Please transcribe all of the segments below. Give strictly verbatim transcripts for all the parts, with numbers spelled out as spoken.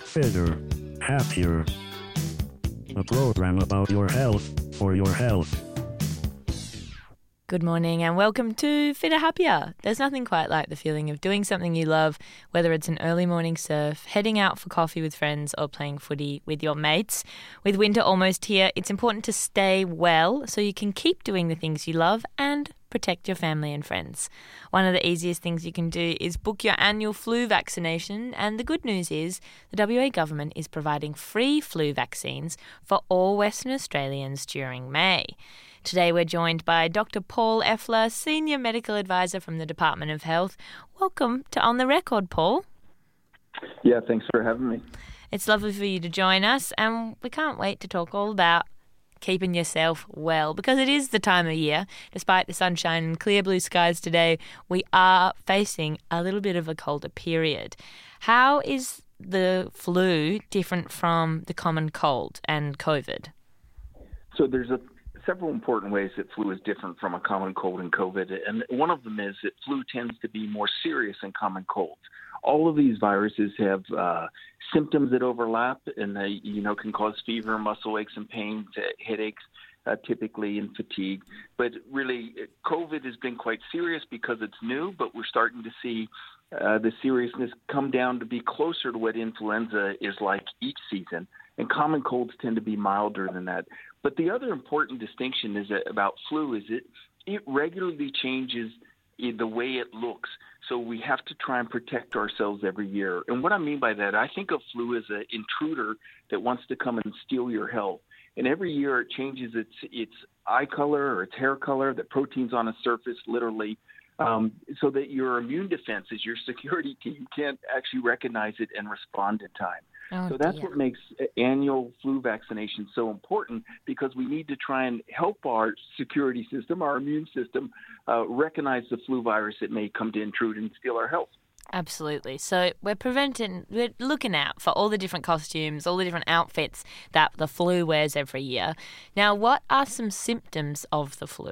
Fitter, Happier, a program about your health for your health. Good morning and welcome to Fitter Happier. There's nothing quite like the feeling of doing something you love, whether it's an early morning surf, heading out for coffee with friends or playing footy with your mates. With winter almost here, it's important to stay well so you can keep doing the things you love and protect your family and friends. One of the easiest things you can do is book your annual flu vaccination, and the good news is the W A government is providing free flu vaccines for all Western Australians during May. Today we're joined by Doctor Paul Effler, Senior Medical Advisor from the Department of Health. Welcome to On the Record, Paul. Yeah, thanks for having me. It's lovely for you to join us, and we can't wait to talk all about keeping yourself well, because it is the time of year. Despite the sunshine and clear blue skies today, we are facing a little bit of a colder period. How is the flu different from the common cold and COVID? So there's a several important ways that flu is different from a common cold and COVID, and one of them is that flu tends to be more serious than common colds. All of these viruses have uh, symptoms that overlap, and they, you know, can cause fever, muscle aches and pains, uh, headaches, uh, typically, and fatigue. But really, COVID has been quite serious because it's new, but we're starting to see uh, the seriousness come down to be closer to what influenza is like each season. And common colds tend to be milder than that. But the other important distinction is that about flu is it it regularly changes in the way it looks. So we have to try and protect ourselves every year. And what I mean by that, I think of flu as an intruder that wants to come and steal your health. And every year it changes its its eye color or its hair color, the proteins on a surface, literally, um, so that your immune defenses, your security team, can't actually recognize it and respond in time. Oh, so that's dear. what makes annual flu vaccination so important, because we need to try and help our security system, our immune system, uh, recognize the flu virus that may come to intrude and steal our health. Absolutely. So we're preventing, we're looking out for all the different costumes, all the different outfits that the flu wears every year. Now, what are some symptoms of the flu?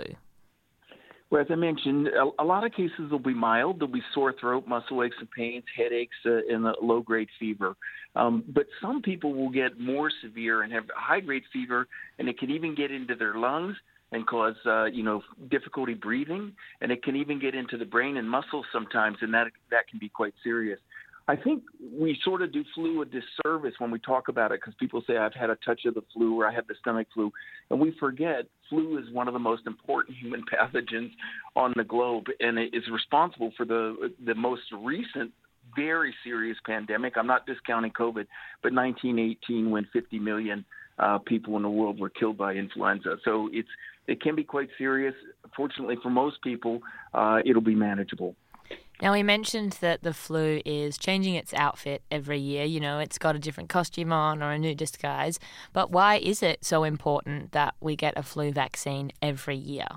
Well, as I mentioned, a, a lot of cases will be mild. There'll be sore throat, muscle aches and pains, headaches, uh, and a low-grade fever. Um, but some people will get more severe and have high-grade fever, and it can even get into their lungs and cause, uh, you know, difficulty breathing. And it can even get into the brain and muscles sometimes, and that that can be quite serious. I think we sort of do flu a disservice when we talk about it, because people say, I've had a touch of the flu or I have the stomach flu. And we forget flu is one of the most important human pathogens on the globe, and it is responsible for the the most recent very serious pandemic. I'm not discounting COVID, but nineteen eighteen, when fifty million uh, people in the world were killed by influenza. So it's it can be quite serious. Fortunately for most people, uh, it'll be manageable. Now, we mentioned that the flu is changing its outfit every year. You know, it's got a different costume on or a new disguise. But why is it so important that we get a flu vaccine every year?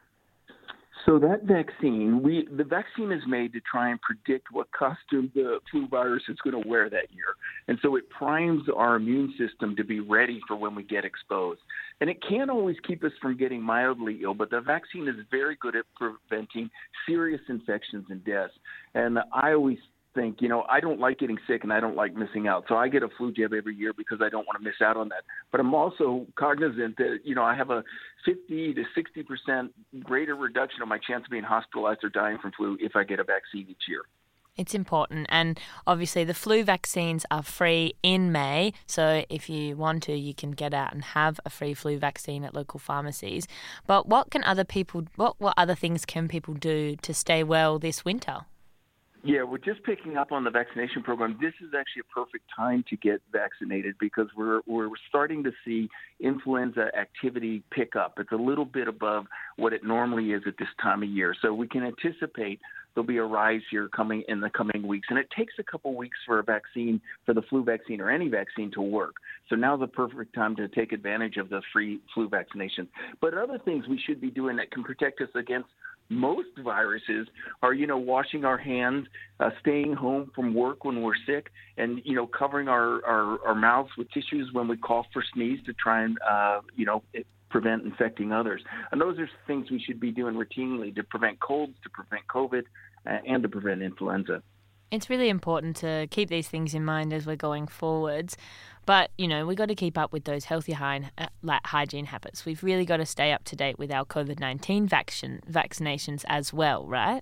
So that vaccine, we the vaccine is made to try and predict what costume the flu virus is going to wear that year. And so it primes our immune system to be ready for when we get exposed. And it can't always keep us from getting mildly ill, but the vaccine is very good at preventing serious infections and deaths. And I always think, you know, I don't like getting sick and I don't like missing out. So I get a flu jab every year because I don't want to miss out on that. But I'm also cognizant that, you know, I have a fifty to sixty percent greater reduction of my chance of being hospitalized or dying from flu if I get a vaccine each year. It's important. And obviously the flu vaccines are free in May. So if you want to, you can get out and have a free flu vaccine at local pharmacies. But what can other people, what, what other things can people do to stay well this winter? Yeah, we're just picking up on the vaccination program. This is actually a perfect time to get vaccinated, because we're we're starting to see influenza activity pick up. It's a little bit above what it normally is at this time of year. So we can anticipate there'll be a rise here coming in the coming weeks. And it takes a couple weeks for a vaccine, for the flu vaccine or any vaccine, to work. So now's the perfect time to take advantage of the free flu vaccination. But other things we should be doing that can protect us against most viruses are, you know, washing our hands, uh, staying home from work when we're sick, and, you know, covering our, our, our mouths with tissues when we cough or sneeze to try and, uh, you know, prevent infecting others. And those are things we should be doing routinely to prevent colds, to prevent COVID, uh, and to prevent influenza. It's really important to keep these things in mind as we're going forwards. But, you know, we've got to keep up with those healthy hy- like hygiene habits. We've really got to stay up to date with our covid nineteen vaccine, vaccinations as well, right?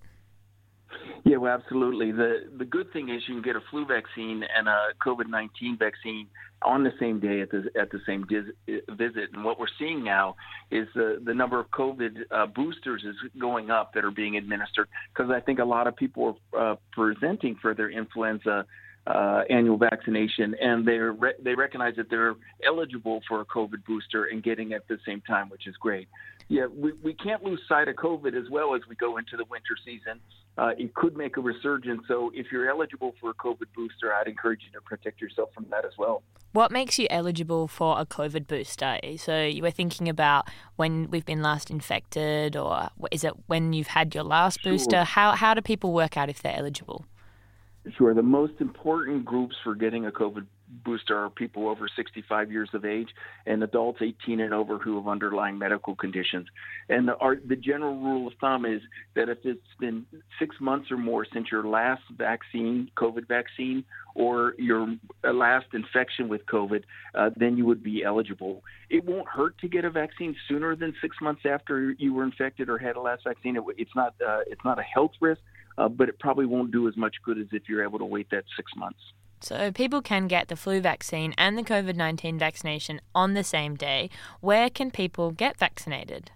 Yeah, well, absolutely. The the good thing is you can get a flu vaccine and a covid nineteen vaccine on the same day at the at the same dis, visit. And what we're seeing now is the, the number of COVID uh, boosters is going up that are being administered, because I think a lot of people are uh, presenting for their influenza uh, annual vaccination, and they re- they recognize that they're eligible for a COVID booster and getting it at the same time, which is great. Yeah, we, we can't lose sight of COVID as well as we go into the winter season. Uh, it could make a resurgence. So if you're eligible for a COVID booster, I'd encourage you to protect yourself from that as well. What makes you eligible for a COVID booster? So you were thinking about when we've been last infected, or is it when you've had your last Sure. booster? How how do people work out if they're eligible? Sure. The most important groups for getting a COVID booster are people over sixty-five years of age and adults eighteen and over who have underlying medical conditions. And the, our, the general rule of thumb is that if it's been six months or more since your last vaccine, COVID vaccine, or your last infection with COVID, uh, then you would be eligible. It won't hurt to get a vaccine sooner than six months after you were infected or had a last vaccine. It, it's not uh, it's not a health risk, uh, but it probably won't do as much good as if you're able to wait that six months. So people can get the flu vaccine and the COVID nineteen vaccination on the same day. Where can people get vaccinated?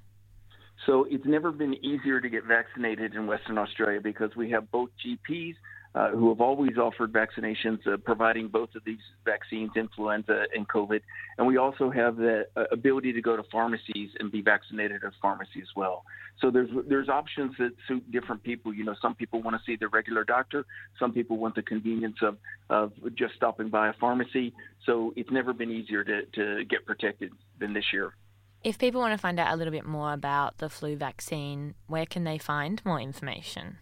So it's never been easier to get vaccinated in Western Australia because we have both G Ps uh, who have always offered vaccinations, uh, providing both of these vaccines, influenza and COVID. And we also have the uh, ability to go to pharmacies and be vaccinated at pharmacy as well. So there's there's options that suit different people. You know, some people want to see their regular doctor. Some people want the convenience of, of just stopping by a pharmacy. So it's never been easier to, to get protected than this year. If people want to find out a little bit more about the flu vaccine, where can they find more information?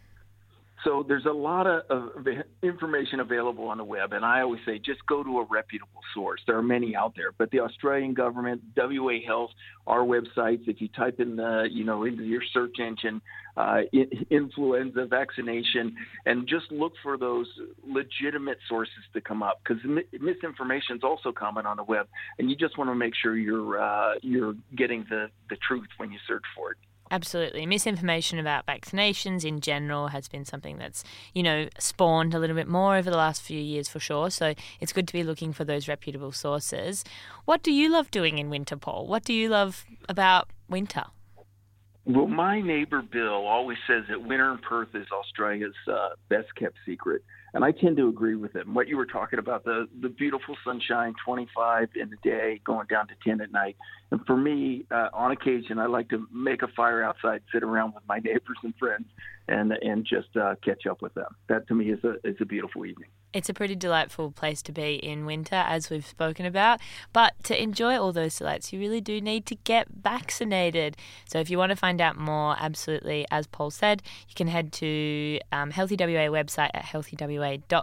So there's a lot of, of information available on the web, and I always say just go to a reputable source. There are many out there, but the Australian government, W A Health, our websites, if you type in the, you know, into your search engine, uh, influenza vaccination, and just look for those legitimate sources to come up, because misinformation is also common on the web, and you just want to make sure you're uh, you're getting the, the truth when you search for it. Absolutely. Misinformation about vaccinations in general has been something that's, you know, spawned a little bit more over the last few years for sure. So it's good to be looking for those reputable sources. What do you love doing in winter, Paul? What do you love about winter? Well, my neighbor Bill always says that winter in Perth is Australia's uh, best kept secret. And I tend to agree with him. What you were talking about, the, the beautiful sunshine, twenty-five in the day, going down to ten at night. And for me, uh, on occasion, I like to make a fire outside, sit around with my neighbors and friends, and and just uh, catch up with them. That, to me, is a is a beautiful evening. It's a pretty delightful place to be in winter, as we've spoken about. But to enjoy all those delights, you really do need to get vaccinated. So if you want to find out more, absolutely, as Paul said, you can head to um, Healthy W A website at healthy w a dot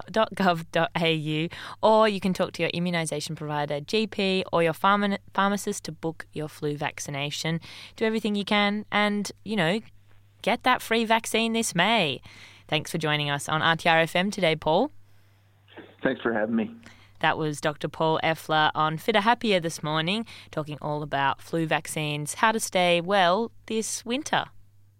gov dot a u, or you can talk to your immunisation provider, G P, or your pharma- pharmacist to book your flu vaccination. Do everything you can and, you know, get that free vaccine this May. Thanks for joining us on R T R F M today, Paul. Thanks for having me. That was Doctor Paul Effler on Fitter Happier this morning, talking all about flu vaccines, how to stay well this winter.